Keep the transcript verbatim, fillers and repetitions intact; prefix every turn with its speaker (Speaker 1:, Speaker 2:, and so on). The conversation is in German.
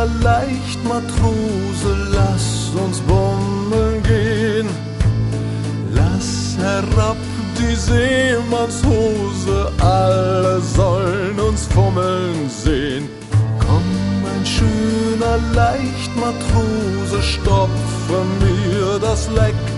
Speaker 1: schöner Leichtmatrose, lass uns bummeln gehen. Lass herab die Seemannshose, alle sollen uns fummeln sehen. Komm, mein schöner Leichtmatrose, stopfe mir das Leck